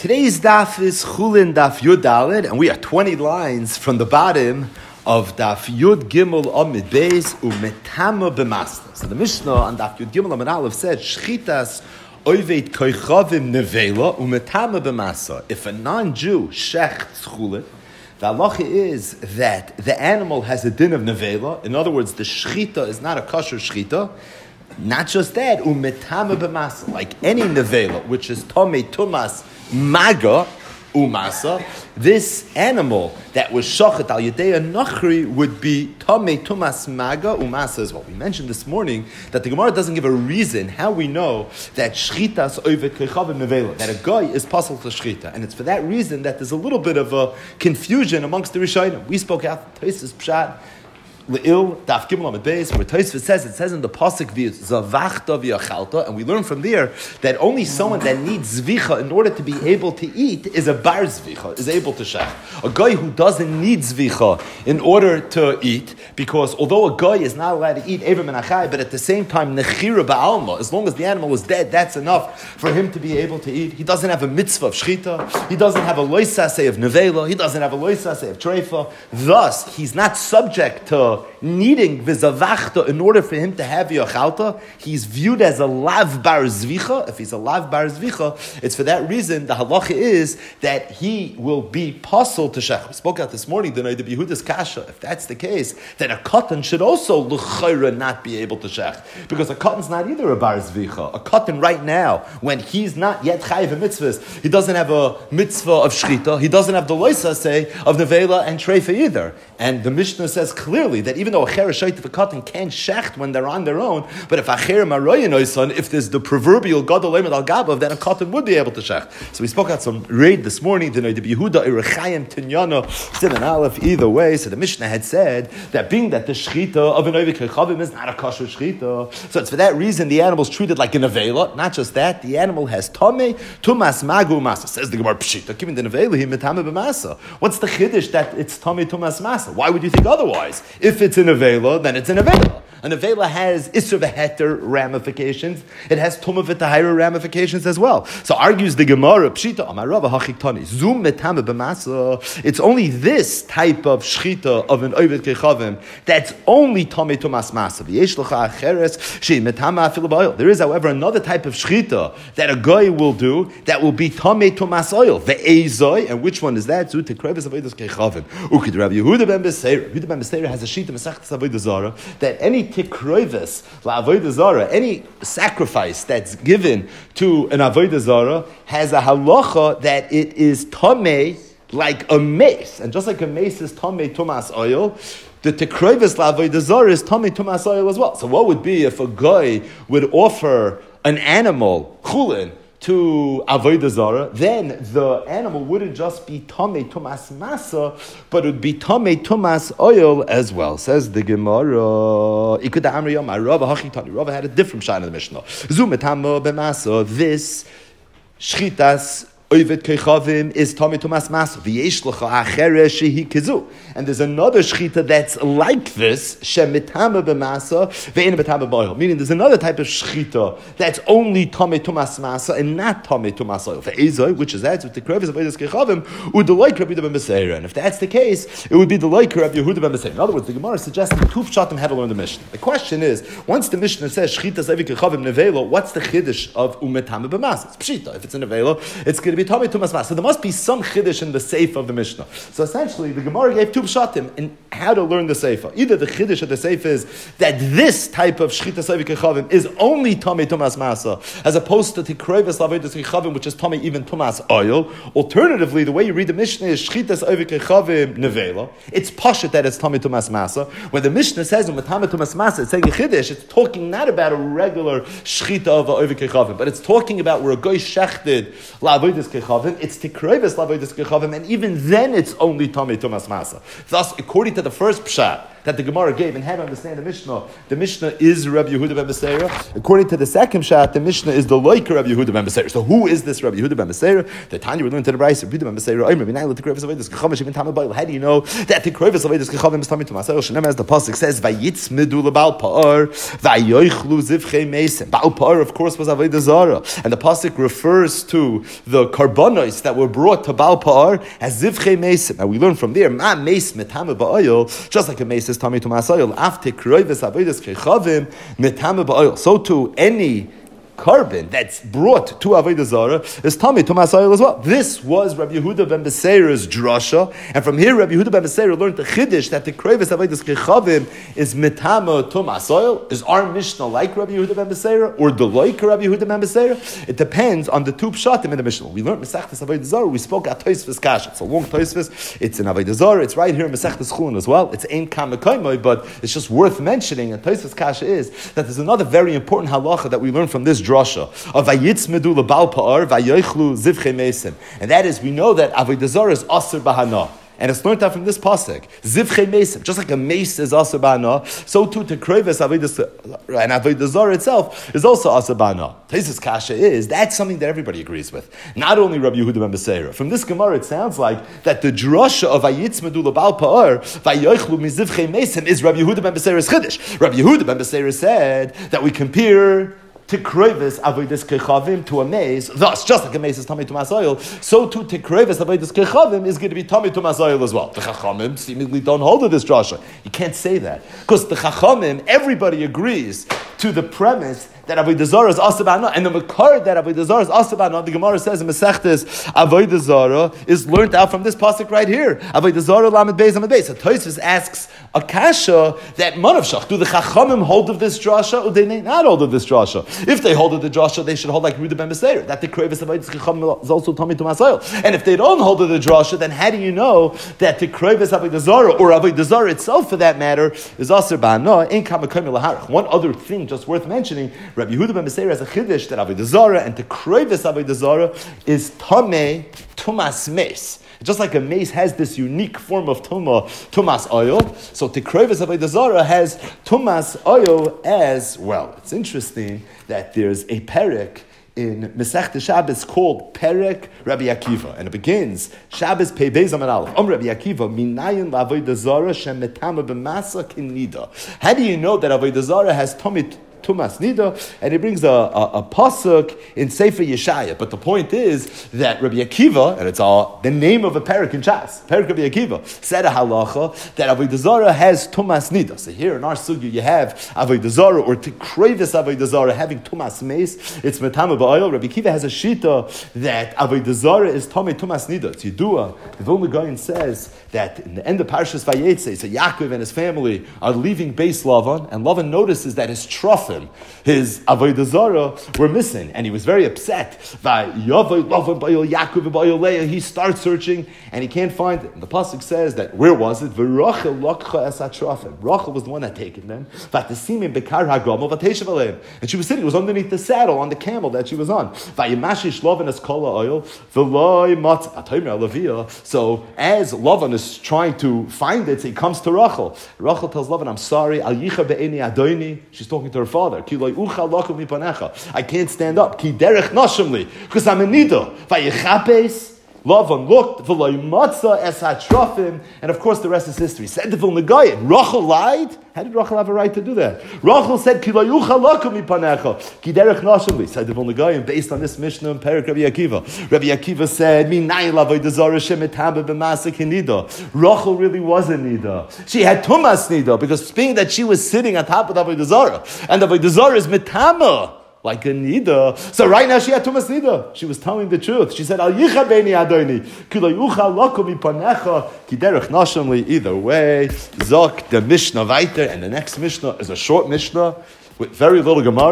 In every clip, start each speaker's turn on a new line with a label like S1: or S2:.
S1: Today's daf is Chulin Daf Yud Daled, and we are 20 lines from the bottom of Daf Yud Gimel Amid Beis Umetama B'Masna. So the Mishnah on Daf Yud Gimel Amid Aleph said, Shchitas Oiveit Koichavim Nevela Umetama B'Masa. If a non-Jew shechts Chulin, the halacha is that the animal has a din of nevela. In other words, the shchita is not a kosher shchita. Not just that, umetama b'masa, like any nevela, which is tomei tumas maga umasa. This animal that was shochet al yedei nachri would be tomei tumas maga umasa as well. We mentioned this morning that the Gemara doesn't give a reason how we know that shchitas oivet kechavim nevela, that a guy is possible to shchita, and it's for that reason that there's a little bit of a confusion amongst the Rishonim. We spoke out Tosfos Pshat. Le'il, Daf Gimel Amid Beis, where Tosfos says in the pasuk zavachta v'yachalta, and we learn from there that only someone that needs zvicha in order to be able to eat is a bar zvicha, is able to shech. A guy who doesn't need zvicha in order to eat, because although a guy is not allowed to eat ever menachai, but at the same time nechira ba'alma, as long as the animal is dead, that's enough for him to be able to eat. He doesn't have a mitzvah of shchita, he doesn't have a loisaseh of nevela, he doesn't have a loisaseh of treifa. Thus, he's not subject to needing v'zavachta in order for him to have yochalta. He's viewed as a lav bar zvicha. If he's a lav bar zvicha, it's for that reason the halacha is that he will be possible to shech. We spoke out this morning the night of Yehuda's kasha. If that's the case, then a katan should also l'chayra not be able to shech, because a katan's not either a bar zvicha. A katan right now, when he's not yet chayiv mitzvahs, he doesn't have a mitzvah of shchita, he doesn't have the loisaseh of nevela and treifa either. And the Mishnah says clearly that even though a chereshayt of a cotton can't shecht when they're on their own, but if a cher maroyenoison, if there's the proverbial gadol emet al gabav, then a cotton would be able to shecht. So we spoke out some raid this morning. The Yehuda Irechayim Tinyana Siman Aleph. Either way, so the Mishnah had said that being that the shchita of an oivik kechavim is not a kosher shchita, so it's for that reason the animal's treated like a nevela. Not just that, the animal has tomei tumas magu masa. Says the Gemara pshita, given the nevela he metame b'masa. What's the chiddush that it's tomei tumas masa? Why would you think otherwise? If it's an avela, then it's an avela. An avela has isur v'heter ramifications. It has tumah v'tahira ramifications as well. So argues the Gemara, pshita amarava hachiktani zum metame b'masa. It's only this type of shchita of an oived kechavim that's only tomei tumas masa. V'yesh l'cha acheres she metame afilu b'oil. There is, however, another type of shchita that a guy will do that will be tomei tumas oil. Ve'ezoi, and which one is that? Zu tekreves avodas kechavim. Ukid Rabbi Yehuda ben Beseira. Yehuda ben Beseira has a shita mesachtes avodas zara that any tikroivis la'avodas zara, any sacrifice that's given to an avodas zara has a halacha that it is tamei like a mace, and just like a mace is tamei tumas oil, the tekroivis la'avodas zara is tamei tumas oil as well. So what would be if a guy would offer an animal chulin to avodah zara, then the animal wouldn't just be tomei tumas masa, but it would be tomei tumas oil as well. Says the Gemara, Rava had a different shine in the Mishnah. Zumetama b'masa, this shchitas oived kechavim is tomei tumas masa. V'yesh l'cha acheres shehi kizu. And there's another shchita that's like this, shemitama b'masa ve'en b'tama b'oil. Meaning there's another type of shchita that's only tomei tumas masa and not tomei tumas oil. Ve'ezoi, which is that, with the krevis of oived kechavim, u'deloik Rabbi Yehuda ben Beseira. And if that's the case, it would be the like Rabbi Yehuda ben Beseira. In other words, the Gemara is suggesting two pshatim have to learn the Mishnah. The question is, once the Mishnah says shchita oived kechavim nevela, what's the chiddush of umetama b'masa? It's pshita. If it's a nevela, it's going to be tomei tumas masa. So there must be some chiddush in the seif of the Mishnah. So essentially, the Gemara gave two pshatim in how to learn the seifa. Either the chiddush of the seifa is that this type of shchita oived kechavim is only tomei tumas masa, as opposed to tikroives la'avodas kechavim, which is tomei even tumas oil. Alternatively, the way you read the Mishnah is shchita oived kechavim nevela. It's pashut that it's tomei tumas masa. When the Mishnah says umetame tumas masa, it's saying a chiddush. It's talking not about a regular shchita of oived kechavim, but it's talking about where a guy shechted la'avodas kechavim. It's tikroives la'avodas kechavim, and even then it's only tomei tumas masa. Thus, according to the first pshat, that the Gemara gave and how to understand the Mishnah. The Mishnah is Rabbi Yehuda ben Beseira. According to the second shot, the Mishnah is the loiker Rabbi Yehuda ben Beseira. So who is this Rabbi Yehuda ben Beseira? The Tanya we're learning to the Brayso. Rabbi Yehuda ben Beseira. How do you know that the Kroivus Avedis Kechavim is Tamid to Masayil? Shenem, as the pasuk says, Vayitz midu lebal pa'ar vayoichlu zivchei mesim. Baal pa'ar, of course, was Avodah Zarah, and the pasuk refers to the karbonos that were brought to Baal pa'ar as zivchei mesim. Now we learn from there, ma meis metame ba'oil, just like a meis is Tamid to Masayil. After Kroivus Avedis Kechavim metame ba'oil. So too, any carbon that's brought to Avodah Zarah is Tamid to Masayil as well. This was Rabbi Yehuda ben Beseira's drasha, and from here Rabbi Yehuda ben Beseira learned the chiddush that the Kroivus Avodas Kechavim is Mitama to Masayil. Is our Mishnah like Rabbi Yehuda ben Beseira or the like Rabbi Yehuda ben Beseira? It depends on the two pshatim in the Mishnah. We learned Masechtas Avodah Zarah. We spoke at Tosfos Kasha. It's a long Tosfos. It's in Avodah Zarah. It's right here in Masechtas Chulin as well. It's Ein Kamekoymoi, but it's just worth mentioning. And Tosfos Kasha is that there's another very important halacha that we learn from this drasha of Vayitz midu lebal pa'ar vayoichlu zivchei mesim, and that is we know that Avodah Zarah is aser bahana. And it's learned out from this pasuk. Zivchei mesim, just like a mace is aser ba'ana, so too to Kroivus and Avodah Zarah itself is also aser ba'ana. Tosfos Kasha is that's something that everybody agrees with. Not only Rabbi Yehuda ben Beseira. From this Gemara, it sounds like that the drasha of Vayitz midu lebal pa'ar vayoichlu mizivchei mesim is Rabbi Yehuda ben Beseira's chiddush. Rabbi Yehuda ben Beseira said that we compare to Kroivus Avodas Kechavim to a mace, thus, just like a mace is Tamid to Masayil, so too to Kroivus Avodas Kechavim is going to be Tamid to Masayil as well. The Chachamim seemingly don't hold to this drasha. You can't say that. Because the Chachamim, everybody agrees to the premise that Avodah Zarah is Aseh Ba'ana, and the Makar that Avodah Zarah is Aseh Ba'ana, the Gemara says in Masechtas, Avodah Zarah is learnt out from this pasuk right here. Avodah Zarah Lamed Beis Lamed Beis. So Tosfos asks a kasha that Manavshach, do the Chachamim hold of this drasha or do they not hold of this drasha? If they hold of the drasha, they should hold like Yehuda ben Beseira, that the Kroivus Avodas Kechavim is also Tamid to Masayil. And if they don't hold of the drasha, then how do you know that the Kroivus Avodah Zarah or Avodah Zarah itself, for that matter, is Aseh Ba'ana? In Kamakom Laharach. One other thing just worth mentioning. Rabbi Yehuda ben Beseira has a chiddush that Avodah Zarah and the Kroivus Avodah Zarah is Tameh Tumas Meis. Just like a mace has this unique form of tumas oil, so the Kroivus Avodah Zarah has tumas oil as well. It's interesting that there's a perek in Masechta Shabbos called Perek Rabbi Akiva, and it begins Shabbos Pei Beis Amud Aleph. Rabbi Akiva minayin la'avodah Zarah shemetama b'masa kinida. How do you know that Avodah Zarah has Tumas Nida, and he brings a pasuk in Sefer Yeshaya. But the point is that Rabbi Akiva, and it's the name of a parak in Shas, Parak Rabbi Akiva, said a halacha that Avodah Zarah has Tumas Nida. So here in our sugya you have Avodah Zarah or Tikrevis Avodah Zarah having Tumas Meis. It's Metama Ba'oil. Rabbi Akiva has a shita that Avodah Zarah is Tomei Tumas Nida. It's Yidua. The Vilna Gaon says that in the end of Parshas Vayetze, so Yaakov and his family are leaving Beis Lavan, and Lavan notices that his trough, his Avodah Zarah, were missing, and he was very upset. He starts searching, and he can't find it. And the pasuk says that where was it? Rachel was the one that taken them. And she was sitting. It was underneath the saddle on the camel that she was on. So as Lavan is trying to find it, he comes to Rachel. Rachel tells Lavan, "I'm sorry. She's talking to her father. I can't stand up. Because I'm a nida. Lavan looked, and of course the rest is history. Said the Vilna Gaon, Rachel lied? How did Rachel have a right to do that? Rachel said, said the Vilna Gaon, based on this Mishnah in Perek Rabbi Akiva. Rabbi Akiva said, Rachel really was a nida. She had tumas nida, because being that she was sitting on top of the Avodah Zarah, and the Avodah Zarah is mitama, like a nida. So right now she had tumas nida. She was telling the truth. She said, "Al yicha beini adoni, kilo yucha loko mipanecha kiderech nashamli." Either way, zok the Mishnah weiter, and the next Mishnah is a short Mishnah with very little Gemara.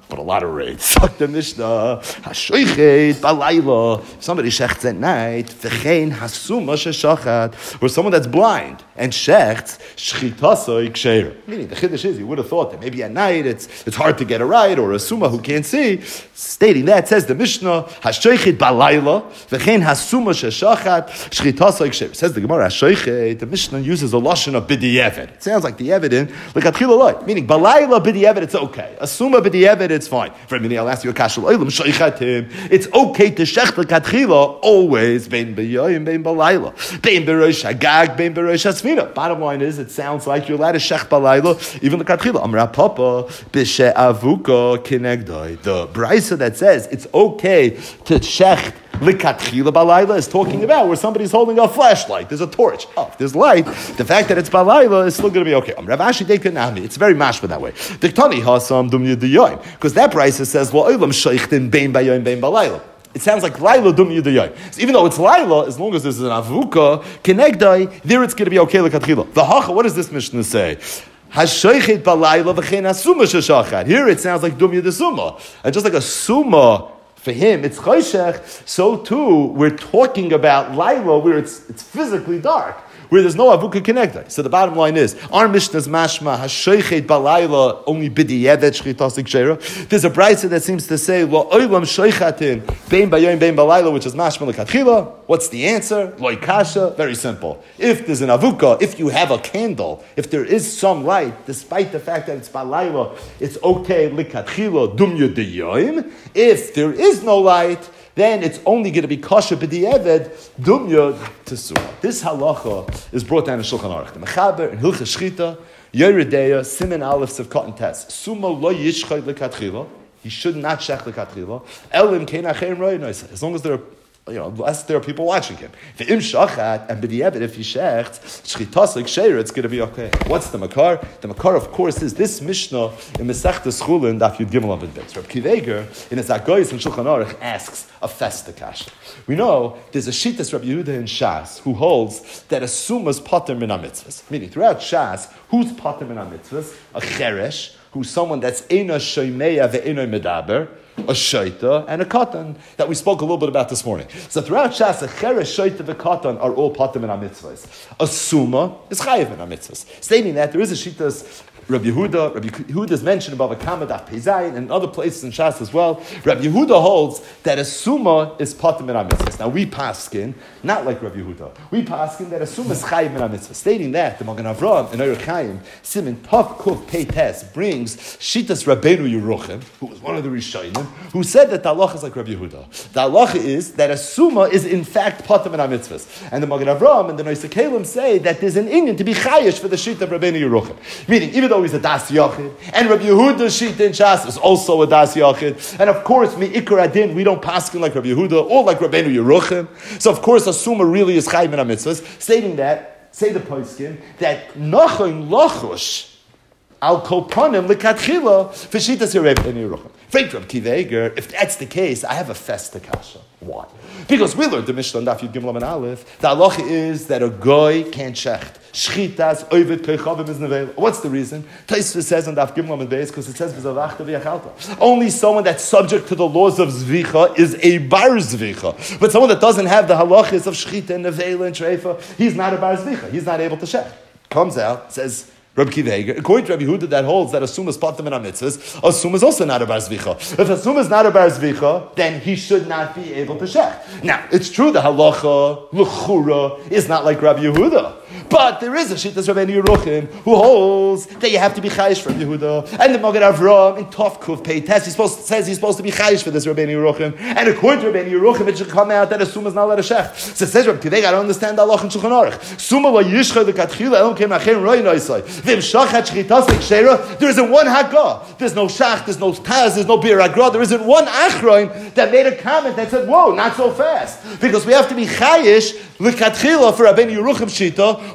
S1: but a lot of rates. The Mishnah, Hashoichet balayla. Somebody shechts at night. V'chein hasuma sheshachat. Or someone that's blind and shechts shchitasoi ksheira. Meaning the chiddush is, you would have thought that maybe at night it's hard to get it right, or a suma who can't see. Stating that, says the Mishnah, Hashoichet balayla. V'chein hasuma sheshachat shchitasoi ksheira. Says the Gemara, Hashoichet. The Mishnah uses a lashon of b'di'evet. It sounds like the evidence, like atchila loy. Meaning balayla b'di'evet, it's okay. Asuma b'di'evet, it's fine. For a minute, I'll ask you a kashal oilam shoichatim. It's okay to shech l'katchila always bein b'yoyim bein balayla bein b'rosh hagag bein b'rosh hasfina. Bottom line is, it sounds like you're allowed to shech balayla even l'katchila. Amra papa b'she avuka kinegdoi. The brisa that says it's okay to shech Likatchila balayla is talking about where somebody's holding a flashlight. There's a torch. Oh, if there's light, the fact that it's balayla is still going to be okay. Rav Ashi dekanami. It's very mashma that way. Diktani hasam dum yudiyim, because that price says lo olam sheichtin bein bayoyim bein balayla. It sounds like Laila dum yudiyim. So even though it's Laila, as long as there's an avuka kinegdai, there it's going to be okay likatchila. The hacha. What does this Mishnah say? Hashoichet balayla v'chein asuma sheshachat. Here it sounds like dum yudisuma, and just like a suma. For him, it's choshech. So too, we're talking about Laila, where it's physically dark, where there's no avuka connector. So the bottom line is, our Mishnah's mashma hashoichet balayla only b'di'evet shchitasik sheira. There's a brisa that seems to say lo olam shoichatin bein bayoyim bein balayla, which is mashma l'katchila. What's the answer? Lo kasha. Very simple. If there's an avuka, if you have a candle, if there is some light, despite the fact that it's balayla, it's okay l'katchila dum yudayoyim. If there is no light, then it's only going to be kosher b'di'eved dumya tesua. This halacha is brought down in Shulchan Aruch. The Mechaber in Hilchos Shchita, Yeridea, Siman Aleph Sevkot and Tes. Suma lo yishchay lekatchila. He should not shech lekatchila. Elim kein acherim roy noisa. As long as there are, unless there are people watching him. V'im shachat and b'di'eved, if he shechts shchitasik sheira, it's going to be okay. What's the makar? The makar, of course, is this Mishnah in Masechtas Chulin Daf Yud Gimel Amud Beis. Reb Akiva Eiger in his Agoyis in Shulchan Aruch asks a festa kasha. We know there's a shittas Rabbi Yehuda in Shas who holds that a summa is pater min ha-mitzvahs. Meaning, throughout Shas, who's pater min ha-mitzvahs? A cheresh, who's someone that's eina shoimeya ve'eina medaber, a shaita, and a katan that we spoke a little bit about this morning. So throughout Shas, a cheresh, shaita, and katan are all pater min ha-mitzvahs. A summa is chayiv min ha-mitzvahs. Stating that there is a shittas Rabbi Yehuda is mentioned above a Kama Daf Peizayin and other places in Shas as well. Rabbi Yehuda holds that a summa is pater min ha-mitzvahs. Now we paskin, not like Rabbi Yehuda. We paskin that a summa is chayiv min ha-mitzvahs. Stating that, the Magen Avraham in Orach Chaim, Siman Tav Kuf Pei Tes, brings Shitas Rabbeinu Yeruchim, who was one of the Rishonim, who said that the halacha is like Rabbi Yehuda. The halacha is that a summa is in fact pater min ha-mitzvahs. And the Magen Avraham and the Noisei Kalim say that there's an inyan to be chayish for the Shita of Rabbeinu Yeruchim. Meaning, even though he's a Das Yachid, and Rabbi Yehuda's Shita in Shas is also a Das Yachid, and of course, Me'ikar Adin, we don't paskin like Rabbi Yehuda, or like Rabbeinu Yeruchim, so of course, a summa really is chayiv min ha-mitzvahs, stating that, say the poskim, that Nachon Lachush, Al Kopanim Likatchila, Fishitas Rabbeinu Yeruchim. Frank Reb Akiva Eiger, if that's the case, I have a festa kasha. Why? Because we learned the Mishnah Daf Yud Gimel Amud Aleph. The halacha is that a goy can't shecht. Shchitas oivet kechavim is nevel. What's the reason? Tosfos says on Daf Gimel Amud Beis because it says v'zavachta v'yachalta. Only someone that's subject to the laws of zvicha is a bar zvicha. But someone that doesn't have the halachas of shchita and nevela and treifa, he's not a bar zvicha. He's not able to shecht. Comes out, says Reb Akiva Eiger, according to Rabbi Yehuda, that holds that a summa is pater min ha-mitzvahs, a summa is also not a bar zvicha. If a summa is not a bar zvicha, then he should not be able to shech. Now, it's true the halacha, l'chura, is not like Rabbi Yehuda. But there is a shittas Rabbeinu Yeruchim who holds that you have to be chayish for Yehuda. And the Magen Avraham in Tov Kuf Pei Tes says he's supposed to be chayish for this Rabbeinu Yeruchim. And according to Rabbeinu Yeruchim, it should come out that a summa is not allowed to shech. So it says Rabbi Akiva Eiger, I don't understand the halacha in Shulchan Aruch. Summa lo yishchay lekatchila elom kein achem roi noisai. V'im shachat shchitas l'ksheira. There isn't one hagah. There's no shach. There's no taz. There's no bir agra. There isn't one achroin that made a comment that said, "Whoa, not so fast," because we have to be chayish lekatchila for Rabbeinu Yeruchim shita,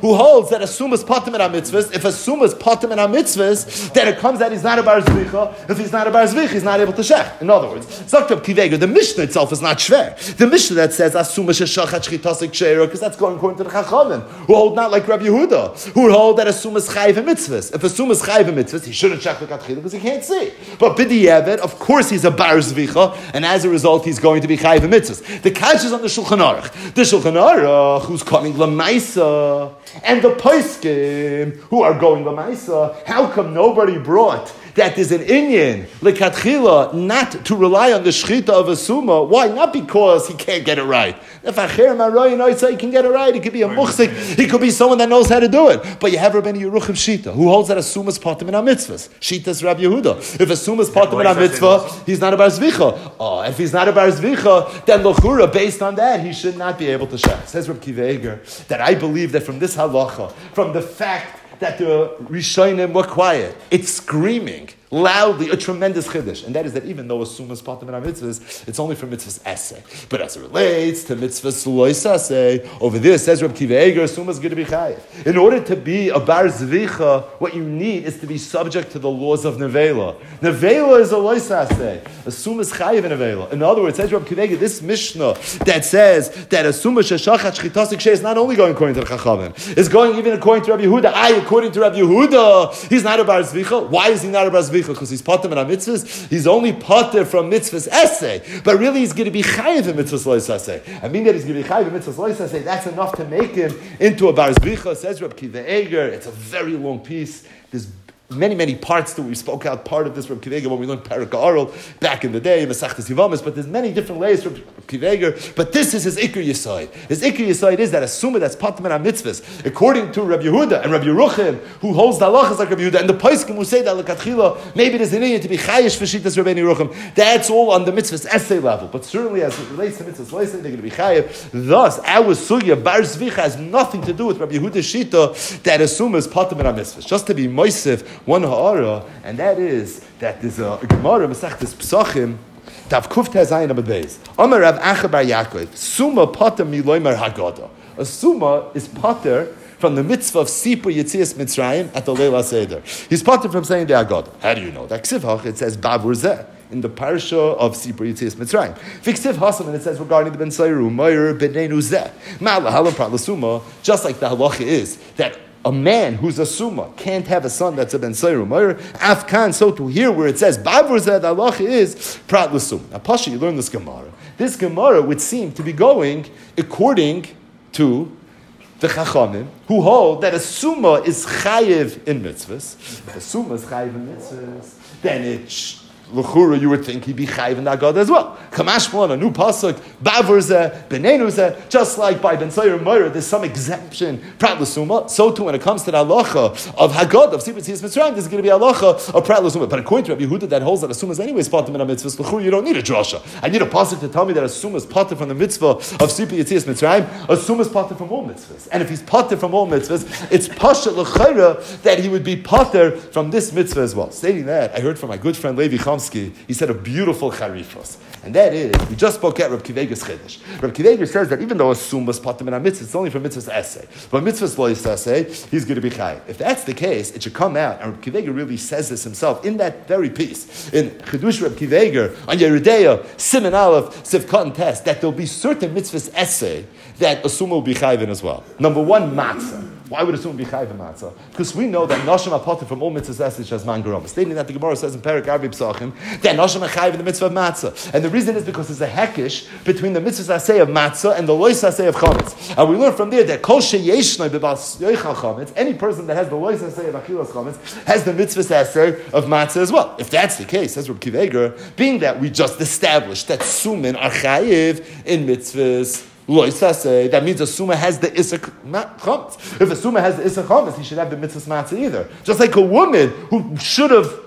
S1: who holds that a summa is patim in our mitzvahs. If a summa is patim in our mitzvahs, then it comes that he's not a bar zvicha. If he's not a bar zvicha, he's not able to shech. In other words, Zaktab Kiveger, the Mishnah itself is not shver. The Mishnah that says asuma sheshachat shchitasik sheira, because that's going according to the Chachamim, who hold not like Rabbi Yehuda, who hold that a summa is chayiv in mitzvahs. If a summa is chayiv in mitzvahs, he shouldn't shech l'katchila because he can't see. But b'di'evet, of course, he's a bar zvicha, and as a result, he's going to be chayiv in mitzvahs. The catch is on the Shulchan Aruch. The Shulchan Aruch, who's coming l'maisa, and the Poskim, who are going l'maisa. How come nobody brought that there's an inyan lekatchila not to rely on the shchita of a summa? Why? Not because he can't get it right. If acher maroy noitza, he can get it right. He could be a muchzik. He could be someone that knows how to do it. But you have Rabbeinu Yeruchim Shita, who holds that a summa is patim in our mitzvahs. Shita's Rabbi Yehuda. If a summa is patim in our mitzvah, he's not a bar zvicha. Oh, if he's not a bar zvicha, then l'chura, based on that, he should not be able to shech. Says Rabbi Kiva Eger that I believe that from this halacha, from the fact that the Rishonim were quiet, it's screaming loudly a tremendous chiddush, and that is that even though a summa is patim in our mitzvahs, it's only for mitzvahs essay. But as it relates to mitzvahs lois essay, over there says Reb Kiva Eger, a summa is going to be chayiv. In order to be a bar zvicha, what you need is to be subject to the laws of nevela. Nevela is a lois essay. A summa is chayiv in nevela. In other words, says Reb Kiva Eger, this mishnah that says that a summa sheshachat shchitasik sheh is not only going according to the Chachamim, it's going even according to Rabbi Yehuda. According to Rabbi Yehuda, he's not a bar zvicha. Why is he not a bar zvicha? Because he's pater in our mitzvahs. He's only pater from mitzvahs essay, but really he's going to be chayiv in mitzvahs lois essay. I mean that he's going to be chayiv in mitzvahs lois essay. That's enough to make him into a bar zvicha. Says Reb Kiva Eger. It's a very long piece. There's many parts to it. We spoke out part of this from Kiva Eger when we learned Perek Ha'aral back in the day, Masechtas Yivamis, but there's many different layers from Kiva Eger, but this is his Iker Yesod. His Iker Yesod is that a summa that's patim in our mitzvahs, according to Rabbi Yehuda and Rabbi Yeruchim, who holds the halachas like Rabbi Yehuda, and the Poskim who say that lekatchila, maybe there's an inyan to be chayish for Shitas Rabbeinu Yeruchim. That's all on the mitzvahs essay level, but certainly as it relates to mitzvahs loisay, they're going to be chayiv. Thus, our sugya bar zvicha has nothing to do with Rabbi Yehuda's shita that a summa is patim in our mitzvahs. Just to be moisef one ha'ara, and that is that there's a Gemara Masechtas Pesachim Tav Kuf Tezayin Amud Beis. Amar Rav Acha bar Yaakov Summa pater miloimer Haggadah. A summa is pater from the mitzvah of Sipur Yetzias Mitzrayim at the Leila Seder. He's pater from saying the Haggadah. How do you know that? Ksivach, it says Bavur Zeh in the parsha of Sipur Yetzias Mitzrayim. Fiksiv Hasam, and it says regarding the Ben Sayru Meir B'neinu Zeh Ma'ala Halam Prat L'Summa. Just like the halacha is that a man who's a summa can't have a son that's a ben sayru meir. Afkan, so to here where it says Bavur Zeh, the halacha is prat l'summa. Now, Pasha, you learn this Gemara. This Gemara would seem to be going according to the Chachamim, who hold that a summa is chayiv in mitzvahs. If a summa is chayiv in mitzvahs, then it's l'chura, you would think he'd be chayiv in Haggadah as well. Kamash Malon, a new pasuk, Bavur Zeh, B'neinu Zeh, just like by Ben Sayru Meir, there's some exemption, Prat L'Summa, so too when it comes to the halacha of Haggadah, of Sipur Yetzias Mitzrayim, there's going to be halacha of Prat L'Summa. But according to Rabbi Yehuda, that holds that a summa is anyways pater in a mitzvah, l'chura, you don't need a drasha. I need a pasuk to tell me that a summa is pater from the mitzvah of Sipur Yetzias Mitzrayim, a summa is pater from all mitzvahs. And if he's pater from all mitzvahs, it's pasha l'chayra that he would be pater from this mitzvah as well. Stating that, I heard from my good friend Levi Chamsky. He said a beautiful charifos, and that is, we just spoke at Reb Kiva Eger's chiddush. Reb Kiva Eger says that even though a summa is patim in our mitzvah, it's only for mitzvah's essay. But mitzvah's lois essay, he's going to be chayiv. If that's the case, it should come out, and Reb Kiva Eger really says this himself in that very piece in Chidush Reb Kiva Eger on Yeridea Siman Aleph Sivkat and Test, that there'll be certain mitzvah's essay that a summa will be chayiv in as well. Number one, matzah. Why would a summa be chayiv in matzah? Because we know that nashim apatim from all mitzvahs essay as man garama. Stating that the Gemara says in Perek Arbi Pesachim that nashim are chayiv in the mitzvah of matzah, and the reason is because there's a hekish between the mitzvahs essay of matzah and the lois essay of chametz. And we learn from there that kol sheyeshnoi b'bas yoichal chametz, any person that has the lois essay of achilas chametz has the mitzvahs essay of matzah as well. If that's the case, says Reb Kiva Eger, being that we just established that sumin are chayiv in mitzvahs that means a summa has the Issa Chametz. If a summa has the Issa Chametz, he should have the mitzvahs matzah either. Just like a woman who should have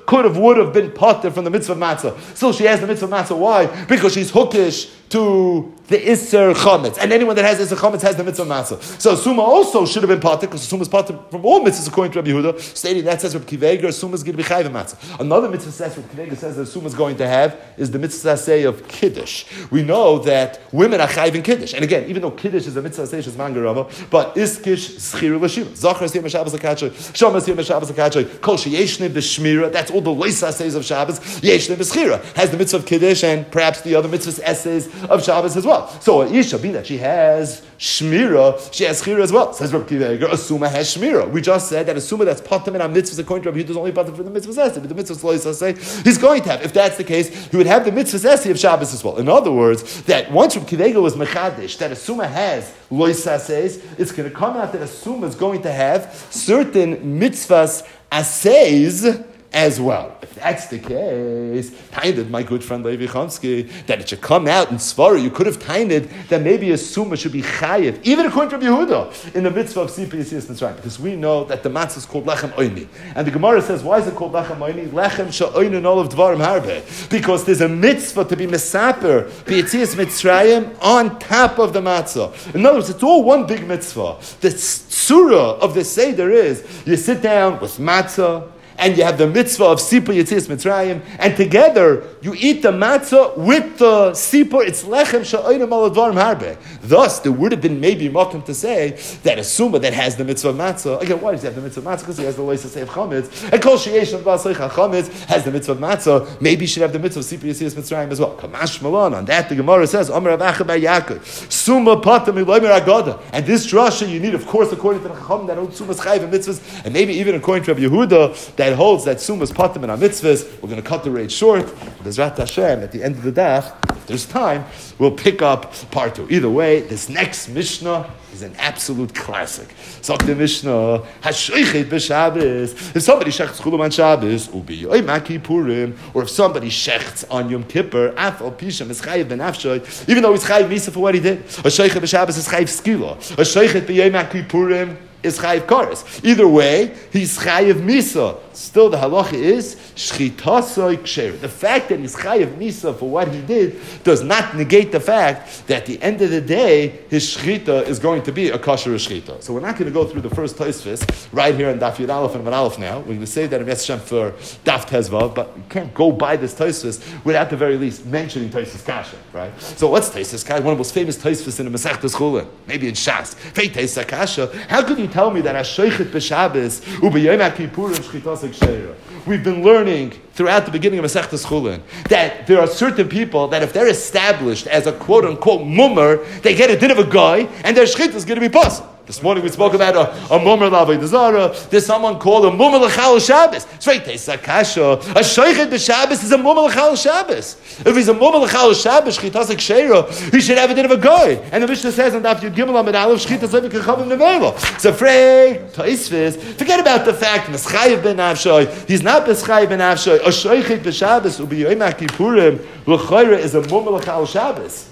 S1: would have been potter from the mitzvah of matzah. So she has the mitzvah of matzah. Why? Because she's hookish to the Isser Chametz. And anyone that has Isser Chametz has the mitzvah of matzah. So Suma also should have been potter, because Suma is potter from all mitzvahs according to Rabbi Yehuda, stating that says Rabbi Kiveger, Suma is going to be chayv matzah. Another mitzvah says, Rabbi Kiveger says that Suma is going to have is the mitzvah say of Kiddush. We know that women are chayv in Kiddush. And again, even though Kiddush is a mitzvah say, she's mangarama, but Iskish, Schiru, Lashima. Zachar, Siyam, Shabbos, Akachay, Shoma, Siyam, Shabbos, Akachay, Kol, Sheyeshnev, the Shmira, that's all the loisa says of Shabbos, Yeshnev, Schira, has the mitzvah of Kiddush and perhaps the other mitzvahs essays of Shabbos as well. So Isha, be that she has Shmira, she has Schira as well. Says Rabbi Kiveger, Asuma has Shmira. We just said that Asuma that's Patam and our mitzvahs according to Rabbi Yehuda is only Patam for the mitzvahs essay, but the mitzvahs loisa say he's going to have. If that's the case, he would have the mitzvahs essay of Shabbos as well. In other words, that once Rabbi Kiveger was Mechadish, that Asuma has loisa says, it's going to come out that Asuma is going to have certain mitzvahs assays as well. If that's the case, tainted my good friend Levi Chomsky, that it should come out in Svara, you could have tainted that maybe a summa should be chayiv, even according to Rabbi Yehuda, in the mitzvah of Sipa Yisiyas Mitzrayim, because we know that the matzah is called lechem oini. And the Gemara says, why is it called lechem oini? Lechem sha'oini and all of dvarim harbe. Because there's a mitzvah to be mesaper, Yisiyas Mitzrayim, on top of the matzah. In other words, it's all one big mitzvah. The surah of the Seder is, you sit down with matzah, and you have the mitzvah of Sipur Yetzias Mitzrayim, and together you eat the matzah with the Sipur. It's lechem sha'onim al advarim harbe. Thus, there would have been maybe makom to say that a summa that has the mitzvah of matzah. Again, why does he have the mitzvah of matzah? Because he has the loisa say of chametz. And kol sheyesh of basleich chametz has the mitzvah of matzah. Maybe he should have the mitzvah of Sipur Yetzias Mitzrayim as well. Kamash malon. On that, the Gemara says, Amar Rav Acha bar Yaakov, summa patam ilomer agada. And this drasha you need, of course, according to the chacham that holds summas chayv and mitzvahs, and maybe even according to Rabbi Yehuda, that holds that Sumas Patim and our mitzvahs. We're going to cut the rate short. Bezrat Hashem, at the end of the daf, if there's time, we'll pick up part 2. Either way, this next Mishnah is an absolute classic. So the Mishnah, Hashoichet b'Shabbos. If somebody shechts chulam on Shabbos, ubi yoyim Kippurim, or if somebody shechts on Yom Kippur, af al pisha mischayev ben afshoy, even though he's chayev misa for what he did, Hashoichet b'Shabbos is chayev skila. Hashoichet b'yoyim Kippurim is chayiv kares. Either way, he's chayiv misa. Still, the halacha is shchitasoi ksher. The fact that he's chayiv misa for what he did does not negate the fact that at the end of the day, his shchita is going to be a kosher shchita. So we're not going to go through the first Tosfos right here in Daf Yud Aleph and Amud Aleph now. We're going to save that in Yetz Shem for Daf Tezvav, but you can't go by this Tosfos without at the very least mentioning Tosfos Kasha, right? So what's Tosfos Kasha? One of the most famous Tosfos in the Masechtas Chulin, maybe in Shas. Fei Tosfos Kasha. How could you tell me that Hashoichet b'Shabbos u'b'yom Kippurim shchitasoi ksher? We've been learning throughout the beginning of Masechtas Chulin that there are certain people that if they're established as a quote-unquote mummer, they get a din of a guy, and their shchita is going to be possible. This morning we spoke about a mummer l'avodah zara. There's someone called a mummer l'chal Shabbos. Straight Teisa Kasha. A shoichet b'Shabbos is a mummer l'chal Shabbos. If he's a mummer l'chal Shabbos, shchitas kshera, he should have a din of a guy. And the Mishnah says on Daf Yud Gimel Amud Aleph, shchitas levi kechavim nevelo. So frei Tosfos, forget about the fact Meschayev ben Avshoy. He's not Meschayev ben Avshoy. A shoichet b'Shabbos u'b'yom Kippurim l'chayra is a mummer l'chal Shabbos.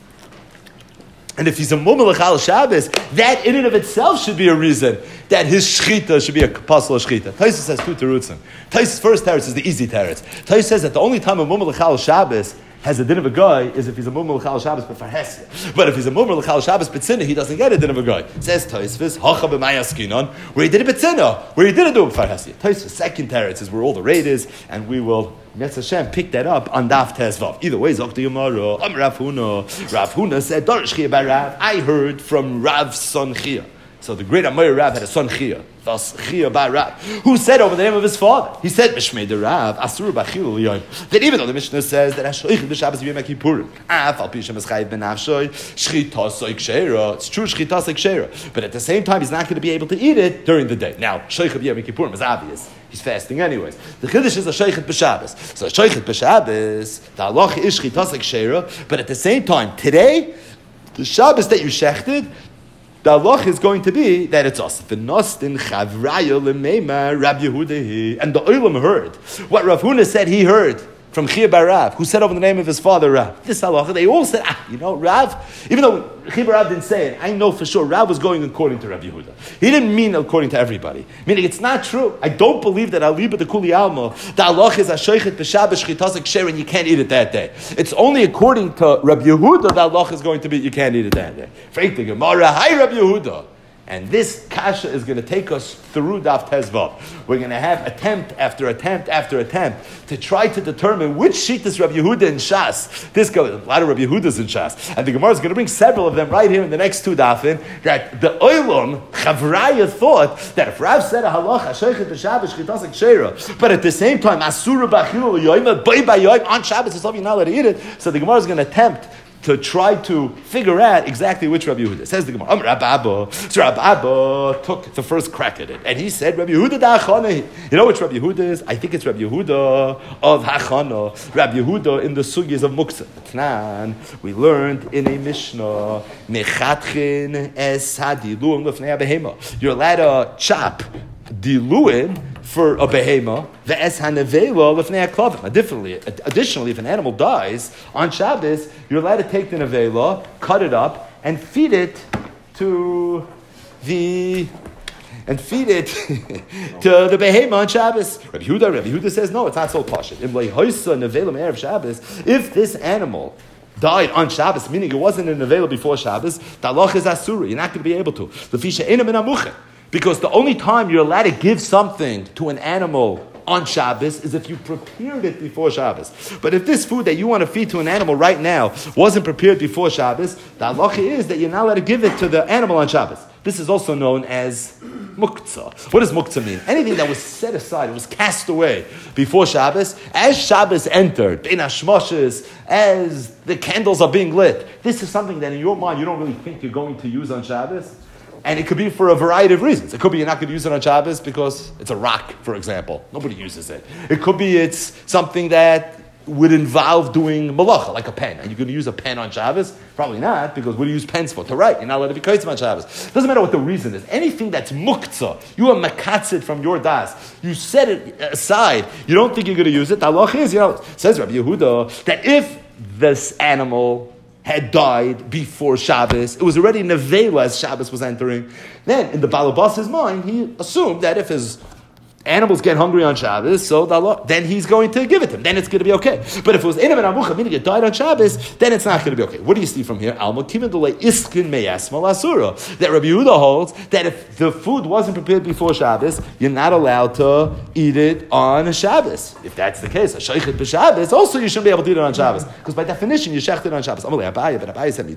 S1: And if he's a mummer l'chal Shabbos, that in and of itself should be a reason that his shchita should be a apostle of shchita. Tosfos has two terutzim. Tosfos' first teretz is the easy teretz. Tosfos says that the only time a mummer l'chal Shabbos has a din of a guy is if he's a mummer l'chal Shabbos b'farhesia. But if he's a mummer l'chal Shabbos b'tzina, he doesn't get a din of a guy. Says Tosfos, hacha b'mayaskinon, where he did it b'tzina, where he didn't do it b'farhesia. Tosfos' second teretz is where all the raid is, and we will Yetz Hashem pick that up on Daf Tezvav. Either way, Zok Yomara, Rav Huna. Rav Huna said, Darish Chia bar Rav. I heard from Rav's son Chia. So the great Amir Rav had a son Chia. Thus Chia bar Rav. Who said over the name of his father? He said, Mishmei de Rav, Asur b'chil l'yom. That even though the Mishnah says that Hashoich b'Shabbos v'yom Kippurim, Af al pishem eschayiv ben Avshoy, shchitasoi kshera. It's true, shchitasoi kshera. But at the same time, he's not going to be able to eat it during the day. Now, Shoich b'yom Kippurim is obvious. He's fasting anyways. The Chiddush is a Shoichet b'Shabbos. So a Shoichet b'Shabbos, the halacha is shchitasoi kshera, but at the same time, today, the Shabbos that you shechted, the halacha is going to be that it's us. V'nostin chavraya l'meima Rab Yehuda. And the Olam heard what Rav Huna said he heard from Chia bar Rav, who said over the name of his father Rav. This halacha, they all said, Rav, even though Chia bar Rav didn't say it, I know for sure Rav was going according to Rabbi Yehuda. He didn't mean according to everybody. Meaning it's not true. I don't believe that Aliba the Kuli Alma, the halacha is Ashoichet b'Shabbos Shchitasik Sher, and you can't eat it that day. It's only according to Rabbi Yehuda the halacha is going to be you can't eat it that day. Frank the Gemara, hi Rabbi Yehuda. And this kasha is going to take us through Daf Tezvav. We're going to have attempt after attempt after attempt to try to determine which sheet is Rabbi Yehuda in Shas. This goes, a lot of Rabbi Yehudas in Shas. And the Gemara is going to bring several of them right here in the next two dafin, that the Olam, Chavraya, thought that if Rav said a halacha, Sheichet b'Shabbos, Chitasik Sheira, but at the same time, Asura b'Achil Yoyma, Bay Bayoyim, on Shabbos, it's something you're not allowed to eat it. So the Gemara is going to attempt to try to figure out exactly which Rabbi Yehuda. Says the Gemara, Rabbi Abba. So Rabbi Abba took the first crack at it, and he said, Rabbi Yehuda da Hachana. You know which Rabbi Yehuda is? I think it's Rabbi Yehuda of Hachana. Rabbi Yehuda in the sugyas of Muktzah. Tnan, we learned in a Mishnah, Mechatchin es hadiluim lefnei behema. You're allowed to chop diluim for a behema, the es hanevela lefnei haklavim. Additionally, if an animal dies on Shabbos, you're allowed to take the nevela, cut it up, and feed it to the behema on Shabbos. Rabbi Yehuda says no, it's not so pashut. If this animal died on Shabbos, meaning it wasn't in nevela before Shabbos, the halach is asura. You're not going to be able to. Because the only time you're allowed to give something to an animal on Shabbos is if you prepared it before Shabbos. But if this food that you want to feed to an animal right now wasn't prepared before Shabbos, the halacha is that you're not allowed to give it to the animal on Shabbos. This is also known as muktzah. What does muktzah mean? Anything that was set aside, it was cast away before Shabbos. As Shabbos entered, in Hashmoshes, as the candles are being lit, this is something that in your mind you don't really think you're going to use on Shabbos. And it could be for a variety of reasons. It could be you're not going to use it on Shabbos because it's a rock, for example. Nobody uses it. It could be it's something that would involve doing malacha, like a pen. Are you going to use a pen on Shabbos? Probably not, because what do you use pens for? To write. You're not allowed to be kaitzim on Shabbos. Doesn't matter what the reason is. Anything that's muktzah, you are makatzit from your das. You set it aside. You don't think you're going to use it. The halach is, says Rabbi Yehuda, that if this animal had died before Shabbos, it was already nevela as Shabbos was entering, then in the Balabas's mind, he assumed that if his animals get hungry on Shabbos, so then he's going to give it to them. Then it's going to be okay. But if it was Einav and Amucha, meaning it died on Shabbos, then it's not going to be okay. What do you see from here? Alma Kimin Delay Iskin Meyasmal Asura. That Rabbi Yehuda holds that if the food wasn't prepared before Shabbos, you're not allowed to eat it on a Shabbos. If that's the case, a Sheichet b'Shabbos, also you shouldn't be able to eat it on Shabbos. Because by definition, you shechted on Shabbos. Abaye said,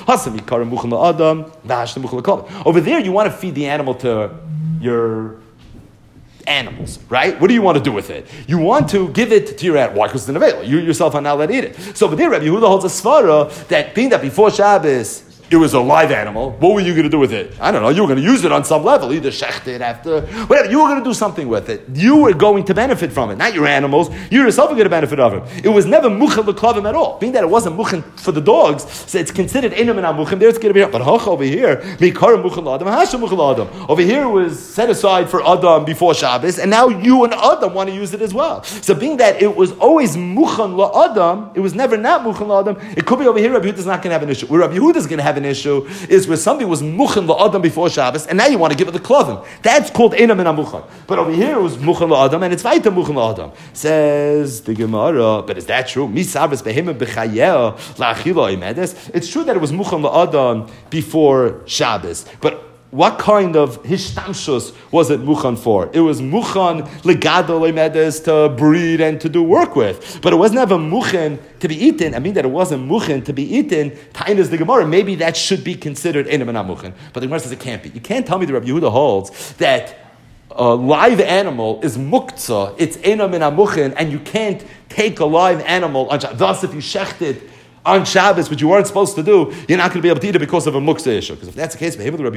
S1: over there, you want to feed the animal to your animals, right? What do you want to do with it? You want to give it to your animal. Why? Because it's an avail. You yourself are not allowed to eat it. So, but there, Rabbi Yehuda holds a svara that being that before Shabbos it was a live animal, what were you going to do with it? I don't know. You were going to use it on some level, either shecht it after, whatever. You were going to do something with it. You were going to benefit from it, not your animals. You yourself were going to benefit of it. It was never muchen l'klavim at all. Being that it wasn't muchen for the dogs, so it's considered einam and amuchen. There it's going to be. But over here, mikar muchen l'adam, hashem muchen l'adam. Over here it was set aside for Adam before Shabbos, and now you and Adam want to use it as well. So being that it was always muchen l'adam, it was never not muchen l'adam. It could be over here. Rabbi Yehuda is not going to have an issue. Where Rabbi Yehuda is going to have an issue is where somebody was muchen la'adam before Shabbos, and now you want to give it the klavim. That's called einam and amuchen. But over here it was muchen la'adam, and it's weiter muchen la'adam. Says the Gemara, but is that true? It's true that it was muchen la'adam before Shabbos, but what kind of hishtamshus was it muchan for? It was muchan legadol lemedes, to breed and to do work with. But it was never muchan to be eaten. I mean that it wasn't muchan to be eaten. Tain is the Gemara. Maybe that should be considered einam and amuchan. But the Gemara says it can't be. You can't tell me the Rabbi Yehuda holds that a live animal is muktzah, it's einam and amuchan, and you can't take a live animal. Thus, if you shecht it on Shabbos, which you weren't supposed to do, you're not going to be able to eat it because of a muksa issue. Because if that's the case, how you let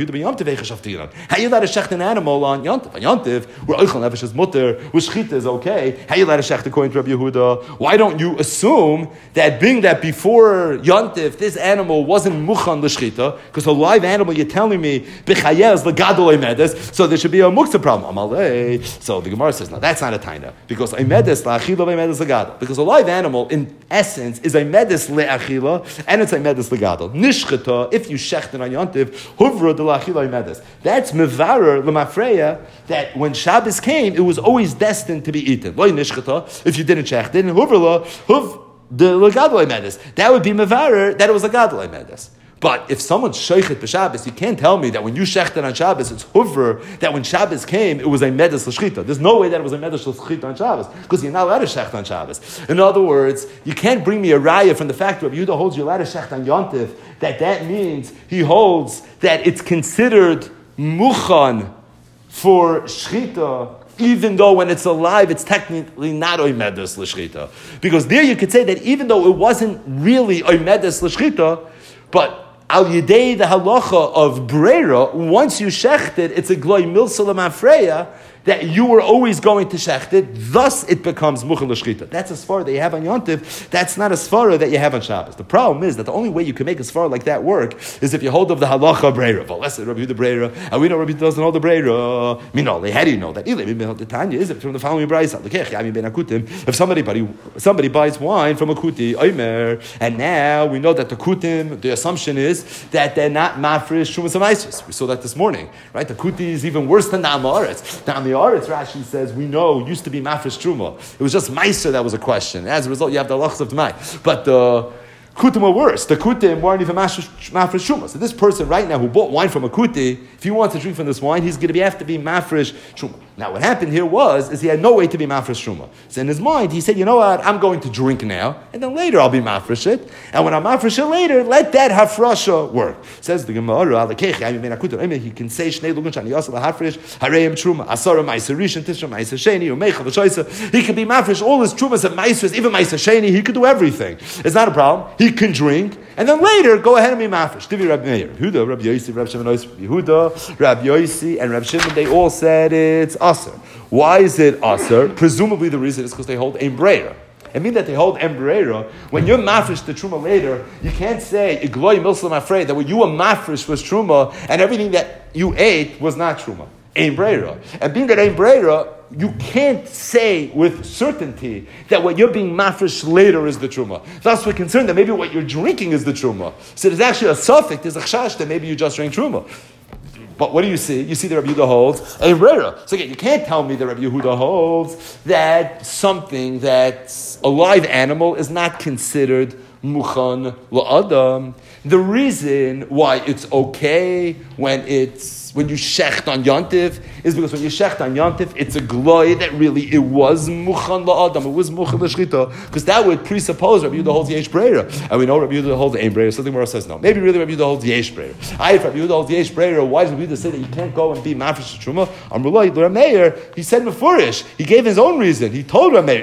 S1: a shecht an animal on Yontif? On Yontif, where oichel nefesh is mutter, where shchita is okay, how you let a shecht according to Rabbi Yehuda? Why don't you assume that being that before Yontif, this animal wasn't muchan l'shchita, because a live animal, you're telling me, b'chayez l'gadol medes, so there should be a muksa problem. Amalei. So the Gemara says, no, that's not a taina, because a medes la'achila medes l'gadol. Because a live animal, in essence, is a medes le'achila, and it's a medes legadol. Nishchita, if you shechten on Yontiv, huvra de la'achila medes. That's mevarer l'mafreya, that when Shabbos came, it was always destined to be eaten. Lo nishchita, if you didn't shechten, huvra huv de legadol medes. That would be mevarer that it was a gadol medes. But if someone's sheichet b'Shabbos, you can't tell me that when you shechten on Shabbos, it's huvra that when Shabbos came, it was a medes l'shchita. There's no way that it was a medes l'shchita on Shabbos, because you're not allowed to shecht on Shabbos. In other words, you can't bring me a raya from the fact that Yehuda holds you're allowed to shecht on Yontif, that means he holds that it's considered muchan for shchita, even though when it's alive, it's technically not oimedes l'shchita. Because there you could say that even though it wasn't really oimedes l'shchita, but al yidei the halacha of breira, once you shecht it, it's a gloi milsa l'mafreya, that you were always going to shecht it, thus it becomes muchal l'shchita. That's a svara that you have on Yontif, that's not a svara that you have on Shabbos. The problem is that the only way you can make a svara like that work is if you hold of the halacha breira. Well, let's say Rabbi Yehuda breira, and we know Rabbi Yehuda doesn't hold the breira. Minole, how do you know that? The Tanya is it from the following brayso. If somebody buys wine from a kuti, oimer, and now we know that the kutim, the assumption is that they're not mafresh shumas amaisus. We saw that this morning, right? The kuti is even worse than the amaretz. The Aretz, Rashi says, we know used to be mafresh truma. It was just meiser that was a question. As a result, you have the lachs of Tmai. But the kutim were worse. The kutim weren't even mafresh truma. So this person right now who bought wine from a kuti, if he wants to drink from this wine, he's going to have to be mafresh truma. Now, what happened here is he had no way to be mafresh truma. So in his mind, he said, you know what, I'm going to drink now, and then later I'll be mafresh it. And when I'm mafresh it later, let that hafrasha work. Says the Gemara, he can say, he can be mafresh all his trumas and maisers, even maiser sheni, he could do everything. It's not a problem. He can drink, and then later go ahead and be mafresh. Divi Rabbi Meir, Yehuda, Rabbi Yossi, Rabbi Shimon, Yehuda, Rabbi Yossi, and Rabbi Shimon, they all said it's aser. Why is it aser? Presumably the reason is because they hold ein breira. It means that they hold ein breira. When you're mafresh the truma later, you can't say igloi milslam afraid that when you were mafresh was truma and everything that you ate was not truma. Ein breira. And being that ein breira, you can't say with certainty that what you're being mafresh later is the truma. Thus we're concerned that maybe what you're drinking is the truma. So there's actually a suffix, there's a chash that maybe you just drank truma. But what do you see? You see that Rabbi Yehuda holds a brera. So again, you can't tell me that Rabbi Yehuda holds that something that's a live animal is not considered muchan la'adam. The reason why it's okay when you shecht on Yontif is because when you shecht on Yontif, it's a gloy that really it was muchan la'adam, it was muchan l'shchita, because that would presuppose Rabbi Yehuda holds yesh breira, and we know Rabbi Yehuda holds ein breira. Something more says no. Maybe really Rabbi Yehuda holds yesh breira. If Rabbi Yehuda holds yesh breira, why does Rabbi Yehuda say that you can't go and be mafresh truma? Amrullah Rameir, he said mefurish. He gave his own reason. He told Rameir,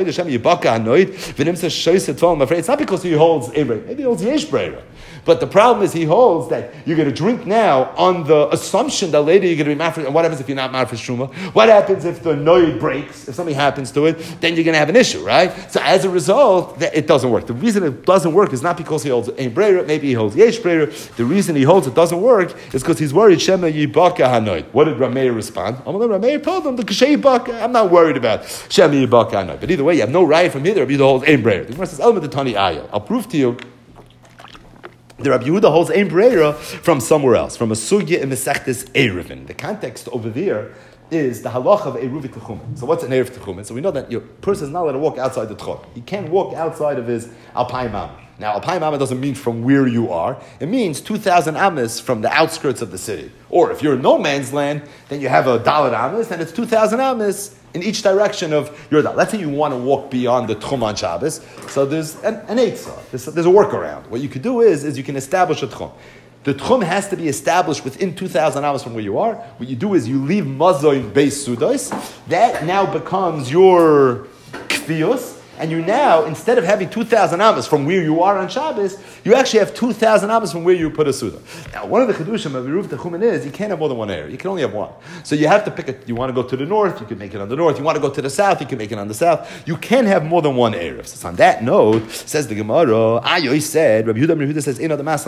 S1: it's not because he holds ein breira. Maybe he holds yesh breira. But the problem is he holds that you're going to drink now on the assumption that later you're going to be mafresh. And what happens if you're not mafresh truma? What happens if the noid breaks? If something happens to it, then you're going to have an issue, right? So as a result, it doesn't work. The reason it doesn't work is not because he holds ein breira. Maybe he holds yesh breira. The reason he holds it doesn't work is because he's worried shema yibaka hanoid. What did Rameir respond? Rameir told him the kashay yibaka. I'm not worried about shema yibaka hanoid. But either way, you have no right from either of you to hold ein breira. The Gemara says element the tani ayah. I'll prove to you. The Rabbi Yehuda holds ein breira from somewhere else, from a sugya in Mesechtes Eruvin. The context over there is the halacha of Eruvi Techumen. So what's an Eruv Techumen? So we know that your person is not allowed to walk outside the Tchum. He can't walk outside of his Alpayim Amma. Now, Alpayim Amma doesn't mean from where you are. It means 2,000 Amas from the outskirts of the city. Or if you're in no man's land, then you have a Dalet Amas, and it's 2,000 Amas in each direction of your Dalet. Let's say you want to walk beyond the Tchum on Shabbos. So there's an Eitzah. There's a workaround. What you could do is you can establish a Tchum. The Tchum has to be established within 2,000 Amas from where you are. What you do is you leave Mazoin Beis Sudos. That now becomes your Kfios. and you now, instead of having 2,000 amas from where you are on Shabbos, you actually have 2,000 amas from where you put a Suda. Now, one of the Chidushim of Eruv Techumen is, you can't have more than one area. You can only have one. So you have to pick it. You want to go to the north, you can make it on the north. You want to go to the south, you can make it on the south. You can have more than one Erev. So on that note, says the Gemara, Ayoy said, Rabbi Yehuda says,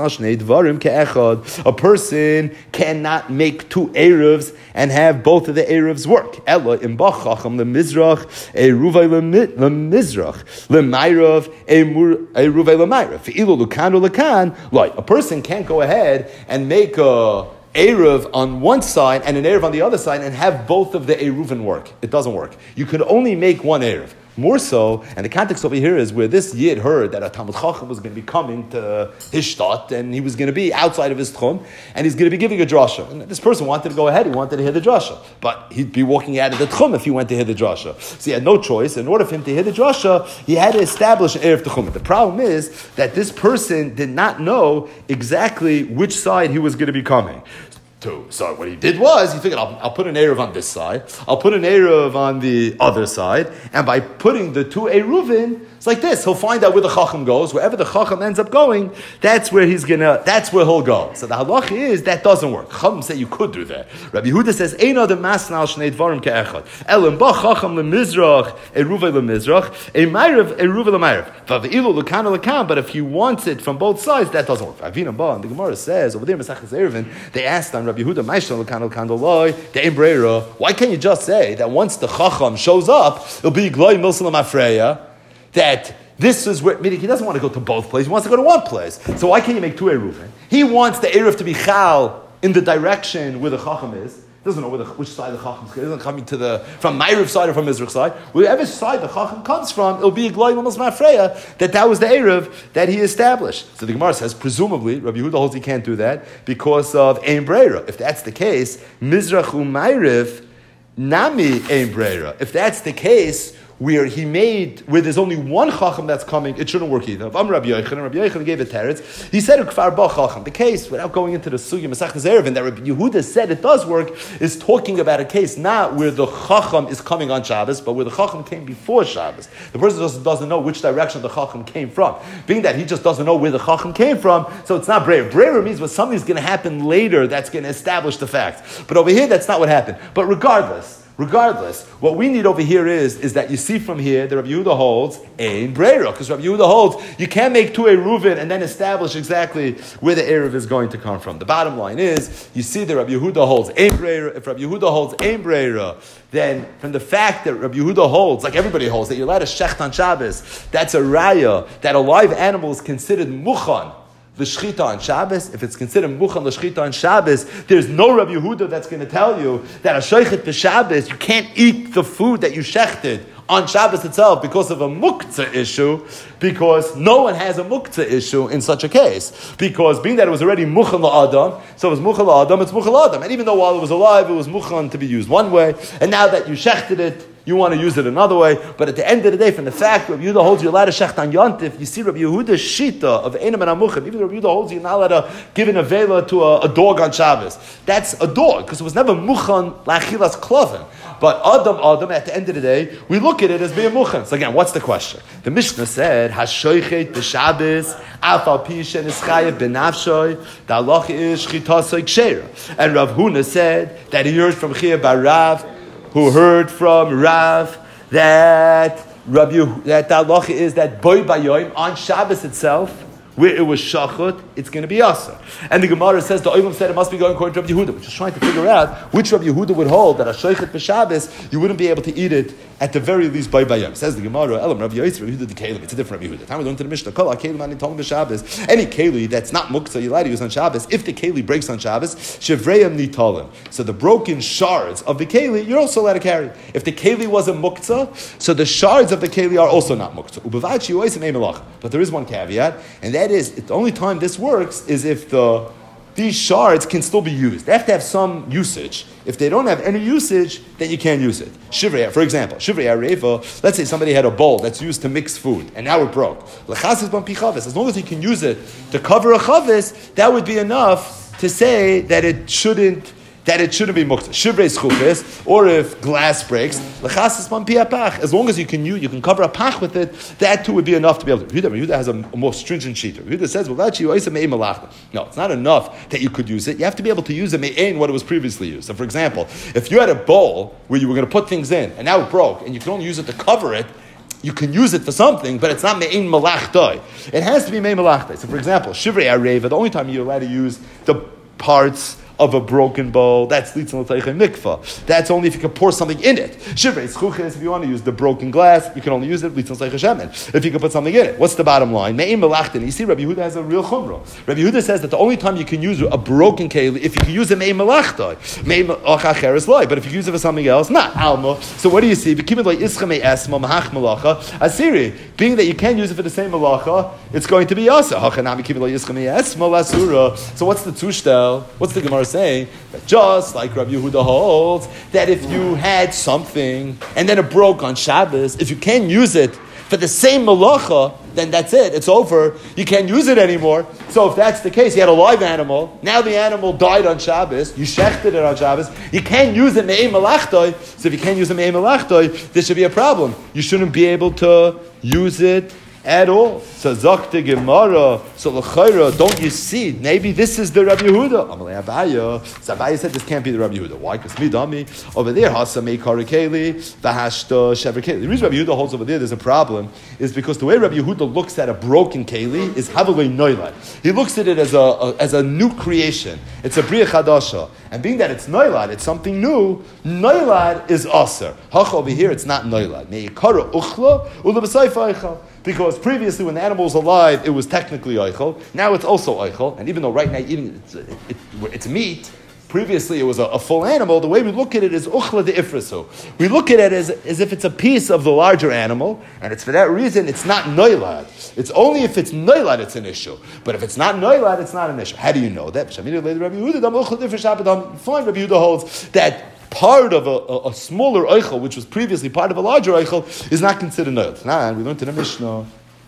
S1: a person cannot make two Erevs and have both of the Erevs work. Ella im Bachacham le Mizrach, a Ruvay le Mizrach, le Mairav, a Ruvay le Mairav. Ve'ilu lukan or lukan, like a person can't go ahead and make a Erev on one side and an Erev on the other side and have both of the Eruvin work. It doesn't work. You could only make one Erev. More so, and the context over here is where this Yid heard that a Talmud Chacham was going to be coming to his shtat, and he was going to be outside of his tchum, and he's going to be giving a drasha. And this person wanted to go ahead, he wanted to hear the drasha, but he'd be walking out of the tchum if he went to hear the drasha. So he had no choice. In order for him to hear the drasha, he had to establish an Erev Tchum. The problem is that this person did not know exactly which side he was going to be coming to. So what he did was, he figured, I'll put an Erev on this side, I'll put an Erev on the other side, and by putting the two Eruvin, it's like this, he'll find out where the Chacham goes. Wherever the Chacham ends up going, that's where he'll go. So the halacha is, that doesn't work. Chacham say you could do that. Rabbi Yehuda says, Ein adam masnal shnei dvarim ke'echad. Elam ba Chacham le'mizrach, eruvay le'mizrach, e'mayrav, eruvay le'mayrav. V'avi'ilu l'kan l'kan, but if he wants it from both sides, that doesn't work. Avina ba, and the Gemara says, over there, Mesachas Eruvin, they asked on Rabbi Yehuda, Ma'ishna l'kan l'kan l'loy, de'em breira, why can't you just say that once the Chacham shows up, it'll be gloi milsa l'mafreya, that this is where, meaning he doesn't want to go to both places, he wants to go to one place. So why can't you make two Eruvin? He wants the Erev to be Chal in the direction where the Chacham is. He doesn't know which side the Chacham is. He isn't coming from Ma'ariv side or from Mizrach side. Wherever side the Chacham comes from, it'll be a Gloi Mamos Ma'afreya, that was the Erev that he established. So the Gemara says, presumably, Rabbi Yehuda holds he can't do that because of Ein Breira. If that's the case, Mizrach u'Ma'ariv, Nami Ein Breira. If that's the case, where there's only one Chacham that's coming, it shouldn't work either. If I'm Rabbi Yochanan gave it teretz, he said Kfar Ba Chacham. The case, without going into the Sugya Masechtas Eruvin, that Rabbi Yehuda said it does work, is talking about a case not where the Chacham is coming on Shabbos, but where the Chacham came before Shabbos. The person just doesn't know which direction the Chacham came from. Being that he just doesn't know where the Chacham came from, so it's not Breira. Breira means what something's going to happen later that's going to establish the fact. But over here, that's not what happened. But regardless, what we need over here is that you see from here that Rabbi Yehuda holds Ein Breira, because Rabbi Yehuda holds you can't make two Eruvin and then establish exactly where the Erev is going to come from. The bottom line is, you see that Rabbi Yehuda holds Ein Breira. If Rabbi Yehuda holds Ein Breira, then from the fact that Rabbi Yehuda holds, like everybody holds, that you're allowed to shecht on Shabbos, that's a raya, that a live animal is considered muchan the shchita on Shabbos. If it's considered muchan the shchita on Shabbos, there's no Rabbi Yehuda that's going to tell you that a shechet b'Shabbos, you can't eat the food that you shechted on Shabbos itself because of a muktzah issue, because no one has a muktzah issue in such a case. Because being that it was already muchan la'adam, so it was muchan la'adam, it's muchan la'adam. And even though while it was alive, it was muchan to be used one way, and now that you shechted it, you want to use it another way. But at the end of the day, from the fact Rabbi Yehuda holds you allowed to shecht on Yontif, you see Rabbi Yehuda's shita of Einam and Amuchim. Even Rabbi Yehuda holds you not allowed to give an avela to a dog on Shabbos. That's a dog, because it was never muchan la'achilas klovin. But Adam, at the end of the day, we look at it as being muchan. So again, what's the question? The Mishnah said, Hashoichet b'Shabbos, afal pi shenischayev b'nafshoy, the halacha is shchitasoi ksheira. And Rav Huna said that he heard from Chia bar Rav, who heard from Rav that the halacha is that boy bayoim on Shabbos itself, where it was shachut, it's going to be asa. And the Gemara says the Oivim said it must be going according to Rabbi Yehuda, which is trying to figure out which Rabbi Yehuda would hold that a shochet b'Shabbos you wouldn't be able to eat it at the very least by bayam. Says the Gemara, Elam Rabbi Yosef, Rabbi Yehuda the Kalim. It's a different Rabbi Yehuda. Time we learned to the Mishnah, Kol HaKelim Ani Tolem b'Shabbos. Any Keli that's not muktzah you're allowed to use on Shabbos. If the Keli breaks on Shabbos, Shevreim Nitalim. So the broken shards of the Keli you're also allowed to carry. If the Keli was a muktzah, so the shards of the Keli are also not muktzah. Ubavachi Yoisem Ei Melach. But there is one caveat, and that is the only time this works is if these shards can still be used. They have to have some usage. If they don't have any usage, then you can't use it. Shivrei, for example, Shivrei Areva, let's say somebody had a bowl that's used to mix food, and now it broke. Lechasis ban pi chavis. As long as he can use it to cover a chavis, that would be enough to say that it shouldn't that it shouldn't be muktzah. Shivrei schuches, or if glass breaks, lechasis man piapach. As long as you can cover a pach with it, that too would be enough to be able to. Yehuda has a more stringent sheet. Yehuda says, well, actually, no, it's not enough that you could use it. You have to be able to use it me'ein what it was previously used. So, for example, if you had a bowl where you were going to put things in, and now it broke, and you can only use it to cover it, you can use it for something, but it's not me'ein malachtoi. It has to be me'ein malachtoi. So, for example, shivrei areva, the only time you're allowed to use the parts of a broken bowl, that's litzon l'teichen mikvah. That's only if you can pour something in it. Shivrei schuches, if you want to use the broken glass, you can only use it litzon l'teichen shemen. If you can put something in it. What's the bottom line? Me'im melachtin. You see, Rabbi Yehuda has a real chumrah. Rabbi Yehuda says that the only time you can use a broken keli, if you can use it me'im melachtai, me'im achacheres loy. But if you use it for something else, not alma. So what do you see? Asiri, being that you can use it for the same malacha, it's going to be asa. So what's the tushtel? What's the Gemara saying? That just like Rabbi Yehuda holds, that if you had something and then it broke on Shabbos, if you can use it for the same malacha, then that's it. It's over. You can't use it anymore. So if that's the case, you had a live animal. Now the animal died on Shabbos. You shechted it on Shabbos. You can't use it me'ein malachtoi. So if you can't use it me'ein malachtoi, there should be a problem. You shouldn't be able to use it at all. So Zakta Gemara, so L'chaira, don't you see? Maybe this is the Rabbi Yehuda. Amalei Abaya. So Abaya said this can't be the Rabbi Yehuda. Why? Because Midami, over there, Hasa Meikar Keli, Vahashta Shever Keli. The reason Rabbi Yehuda holds over there's a problem is because the way Rabbi Yehuda looks at a broken Keli is Havalei Noilad. He looks at it as a new creation. It's a Bria Chadasha. And being that it's Noilad, it's something new, Noilad is Aser. Hach over here, it's not Noilad. Meikara Uchla, Ula B'Saifa Eichel. Because previously, when the animal was alive, it was technically eichel. Now it's also eichel. And even though right now eating it's meat, previously it was a full animal. The way we look at it is uchla de ifrasu. We look at it as if it's a piece of the larger animal, and it's for that reason it's not noilad. It's only if it's noilad it's an issue. But if it's not noilad, it's not an issue. How do you know that? Fine, Rabbi Yehuda holds that part of a smaller eichel, which was previously part of a larger eichel, is not considered noilad. Now, we learned in the Mishnah,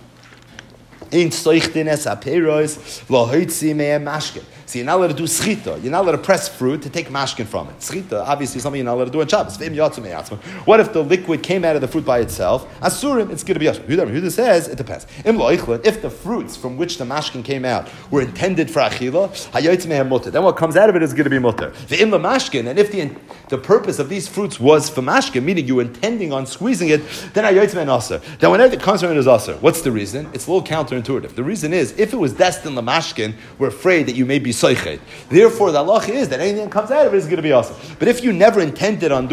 S1: Ein soichtin es aperos lo hoitzi me'em mashkin. So you're not allowed to do schita. You're not allowed to press fruit to take mashkin from it. Schita, obviously, something you're not allowed to do on Shabbos. What if the liquid came out of the fruit by itself? Asurim, it's going to be yashma. Yehuda says it depends. If the fruits from which the mashkin came out were intended for achila, hayotzi me'em mutter. Then what comes out of it is going to be mutter. The im mashkin, and if the purpose of these fruits was for mashkin, meaning you were intending on squeezing it, then hayotzi me'em aser. Then whenever it comes from it is aser. What's the reason? It's a little counterintuitive. The reason is if it was destined lamashkin, we're afraid that you may be soichet. Therefore, the halacha is that anything that comes out of it is going to be awesome. But if you never intended on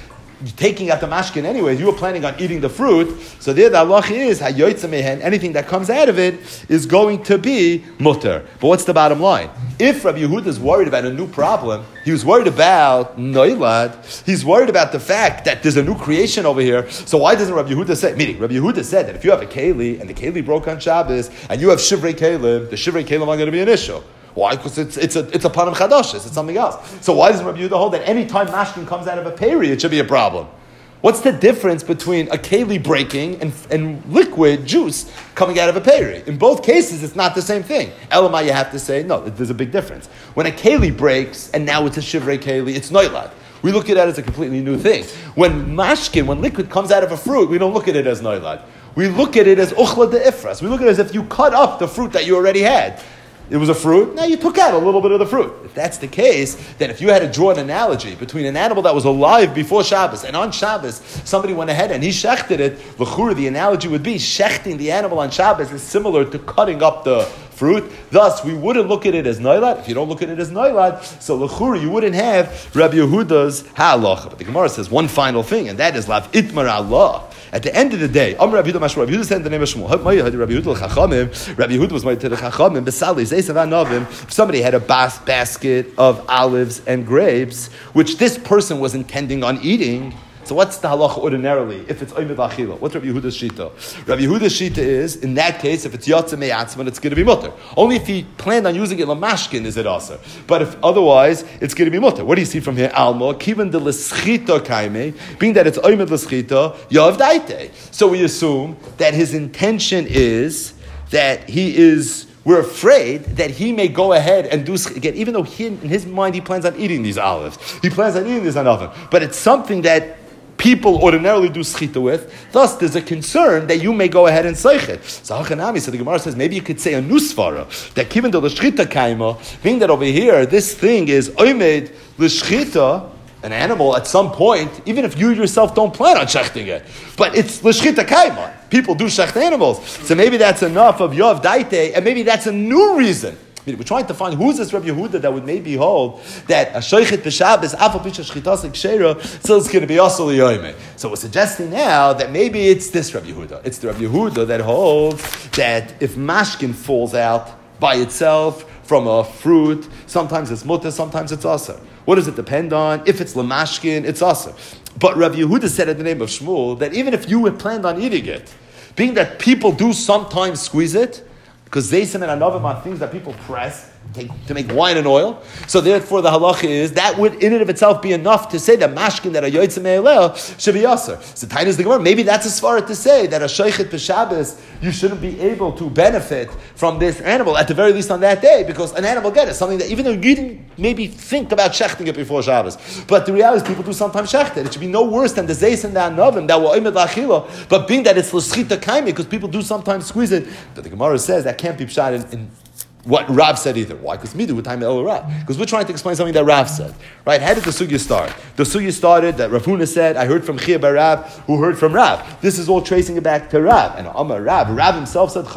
S1: taking out the mashkin anyways, you were planning on eating the fruit, so there the halacha is hayoytza mehen, anything that comes out of it is going to be mutter. But what's the bottom line? If Rabbi Yehuda is worried about a new problem, he was worried about noilad, he's worried about the fact that there's a new creation over here, so why doesn't Rabbi Yehuda say, meaning Rabbi Yehuda said that if you have a keli, and the keli broke on Shabbos, and you have shivrei kelim, the shivrei kelim are going to be an issue. Why? Because it's a panam chadashes. It's something else. So why does Rabbi Yehuda hold that any time mashkin comes out of a peri, it should be a problem? What's the difference between a keli breaking and liquid juice coming out of a peri? In both cases, it's not the same thing. Elamai, you have to say, no, there's a big difference. When a keli breaks and now it's a shivrei keli, it's noilad. We look at it as a completely new thing. When liquid comes out of a fruit, we don't look at it as noilad. We look at it as uchla de ifras. We look at it as if you cut up the fruit that you already had. It was a fruit, now you took out a little bit of the fruit. If that's the case, then if you had to draw an analogy between an animal that was alive before Shabbos, and on Shabbos, somebody went ahead and he shechted it, l'chura, the analogy would be, shechting the animal on Shabbos is similar to cutting up the fruit. Thus, we wouldn't look at it as noilad. If you don't look at it as noilad, so l'chura, you wouldn't have Rabbi Yehuda's ha'alacha. But the Gemara says one final thing, and that is lav itmar Allah. At the end of the day, Rabbi Yehuda said in the name of Shmuel, Rabbi Yehuda was my to the Chachamim, if somebody had a basket of olives and grapes, which this person was intending on eating, so what's the halacha ordinarily if it's oimid achila? What's Rabbi Yehuda's shita? Rabbi Yehuda's shita is, in that case, if it's yotze me'atzman, it's going to be mutter. Only if he planned on using it lamashkin is it aser. But if otherwise, it's going to be mutter. What do you see from here? Alma, kiven de l'schita kaime, being that it's oimid l'schita, yav daite. So we assume that his intention is that he is we're afraid that he may go ahead and do again, even though in his mind he plans on eating these olives. He plans on eating this another. But it's something that people ordinarily do schita with. Thus, there's a concern that you may go ahead and seich it. So the Gemara says, maybe you could say a nusfara, that given the l'shchita kaima, being that over here, this thing is oimed l'shchita, an animal at some point, even if you yourself don't plan on shechting it. But it's l'shchita kaima. People do shecht animals. So maybe that's enough of Yov Daite, and maybe that's a new reason. We're trying to find who's this Rabbi Yehuda that would maybe hold that a shochet b'Shabbos afal pisha shchitas kshera still is going to be asur liyomer. So we're suggesting now that maybe it's this Rabbi Yehuda. It's the Rabbi Yehuda that holds that if mashkin falls out by itself from a fruit, sometimes it's mutter, sometimes it's asur. What does it depend on? If it's lamashkin, it's asur. But Rabbi Yehuda said in the name of Shmuel that even if you had planned on eating it, being that people do sometimes squeeze it, because zaysim and anavim are things that people press to make wine and oil. So therefore the halacha is that would in and of itself be enough to say that mashkin that a yoytzim me'eleh should be aser. So Tainas the Gemara, maybe that's a svara to say that a shochet b'Shabbos you shouldn't be able to benefit from this animal at the very least on that day, because an animal is something that even though you didn't maybe think about shechting it before Shabbos, but the reality is people do sometimes shecht it. It should be no worse than the zaysim and the anavim that were oimed la'achila, but being that it's l'schita kaimi because people do sometimes squeeze it, but the Gemara says that can't be pshat in what Rav said either. Why? Because midu with time el Rav. Because we're trying to explain something that Rav said. Right? How did the sugya start? The sugya started that Rav Huna said, I heard from Chia bar Rav, who heard from Rav. This is all tracing it back to Rav. And Amar Rav himself said,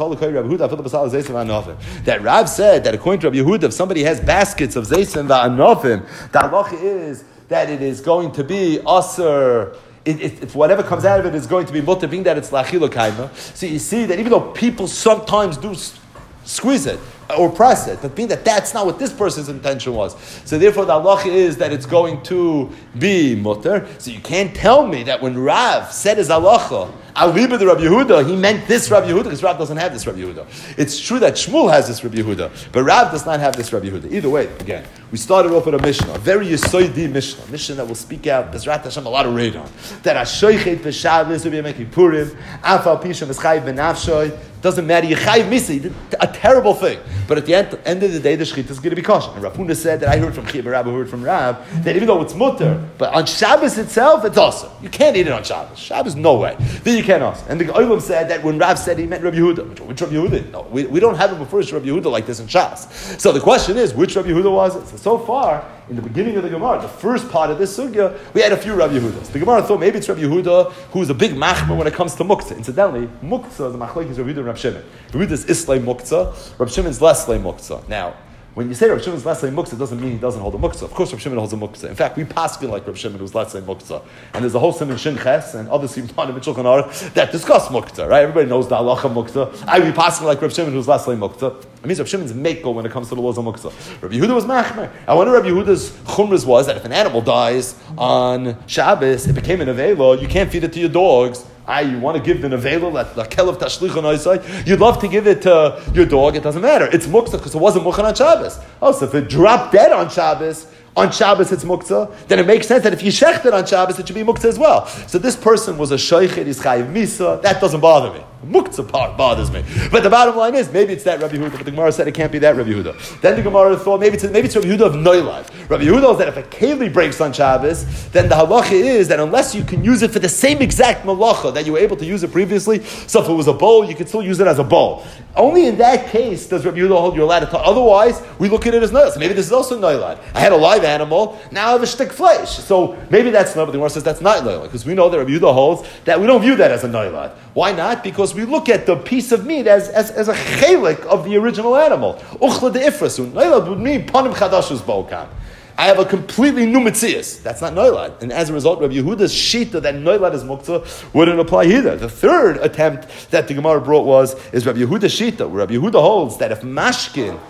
S1: that Rav said that according to Rabbi Yehuda, if somebody has baskets of zaysim va'anofim, the halacha is that it is going to be aser. If whatever comes out of it is going to be mutter, being that it's la'achila kaima. So you see that even though people sometimes do squeeze it or press it, but being that that's not what this person's intention was, so therefore the halacha is that it's going to be mutter. So you can't tell me that when Rav said his halacha Aliba the Rabbi Yehuda, he meant this Rabbi Yehuda because Rav doesn't have this Rabbi Yehuda. It's true that Shmuel has this Rabbi Yehuda, but Rav does not have this Rabbi Yehuda. Either way, again, we started off with a Mishnah, a very Yisoidi Mishnah that will speak out, Bezrat Hashem, a lot of raid on. That Ashoichet v'Shavlis will be making Purim, Afal Pisha Mischayv Benafshoy, doesn't matter, Yechayiv Misa, he did a terrible thing. But at the end of the day, the Shechita is going to be kosher. And Rav Huna said that I heard from Chia bar Rav, who heard from Rav, that even though it's mutter, but on Shabbos itself, it's awesome. You can't eat it on Shabbos. Shabbos, no way. Then you can't also. And the Olam said that when Rav said he meant Rabbi Yehuda. Which Rabbi Yehuda? No, we don't have a first Rabbi Yehuda like this in Shas. So the question is, which Rabbi Yehuda was it? So far, in the beginning of the Gemara, the first part of this sugya, we had a few Rabbi Yehudas. The Gemara thought maybe it's Rabbi Yehuda who's a big machmer when it comes to muktzah. Incidentally, muktzah is a machlokes Rabbi Yehuda and Rav Shimon. Rabbi Yehuda is islay muktzah, Rav Shimon's less lay muktzah. Now, when you say Rav Shimon's less lay muktzah, it doesn't mean he doesn't hold a muktzah. Of course, Rav Shimon holds a muktzah. In fact, we paskin like Rav Shimon who's less lay muktzah. And there's a whole sim in Shin Ches and other simtonim in Shulchan Aruch that discuss muktzah, right? Everybody knows the halacha muktzah. I be paskin like Rav Shimon who's less lay muktzah. It means Rav Shimon's makel when it comes to the laws of muktzah. Rabbi Yehuda was machmer. And one of Rabbi Yehuda's chumras was that if an animal dies on Shabbos, it became an avela, you can't feed it to your dogs. You want to give the nevela, the kelev tashlichon oisai, you'd love to give it to your dog, it doesn't matter. It's muktzah because it wasn't mukhan on Shabbos. Oh, so if it dropped dead on Shabbos it's muktzah, then it makes sense that if you shecht it on Shabbos, it should be muktzah as well. So this person was a shoichet, he's chayiv misa, that doesn't bother me. The muktzah part bothers me. But the bottom line is, maybe it's that Rabbi Yehuda, but the Gemara said it can't be that Rabbi Yehuda. Then the Gemara thought, maybe it's Rabbi Yehuda of Noilad. Rabbi Yehuda is that if a keli breaks on Shabbos, then the halacha is that unless you can use it for the same exact malacha that you were able to use it previously, so if it was a bowl, you could still use it as a bowl. Only in that case does Rabbi Yehuda hold you allowed to talk. Otherwise, we look at it as Noilad. So maybe this is also Noilad. I had a live animal, now I have a shtick flesh. So maybe that's not, but the Gemara says that's not Noilad, because we know that Rabbi Yehuda holds that we don't view that as a Noilad. Why not? Because we look at the piece of meat as a chelik of the original animal. Uchla de ifrasun. Noilad would mean panim chadashus b'okam. I have a completely new mitzias. That's not Noilad. And as a result, Rabbi Yehuda's shita that Noilad is muktzah wouldn't apply either. The third attempt that the Gemara brought is Rabbi Yehuda's shita, where Rabbi Yehuda holds that if mashkin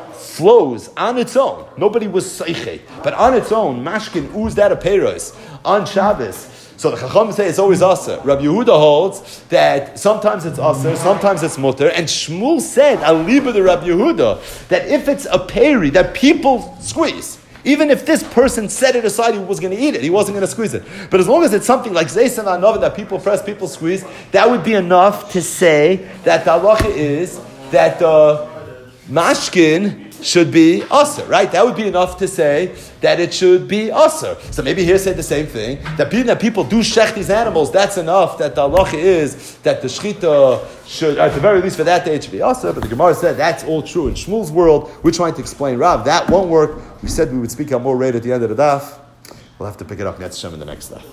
S1: flows on its own, nobody was seichet, but on its own, mashkin oozed out of peiros on Shabbos. So the Chacham say it's always aser. Rabbi Yehuda holds that sometimes it's aser, sometimes it's mutter, and Shmuel said, aliba the Rabbi Yehuda, that if it's a peri that people squeeze, even if this person set it aside, he was going to eat it, he wasn't going to squeeze it. But as long as it's something like Zaysan Anova that people press, people squeeze, that would be enough to say that the halacha is that mashkin should be usher, right? That would be enough to say that it should be usher. So maybe here say the same thing, that being that people do shech these animals, that's enough, that the halacha is that the shechita should, at the very least for that day, it should be usher. But the Gemara said that's all true. In Shmuel's world, we're trying to explain Rav. That won't work. We said we would speak out more right at the end of the daf. We'll have to pick it up next Shem in the next daf.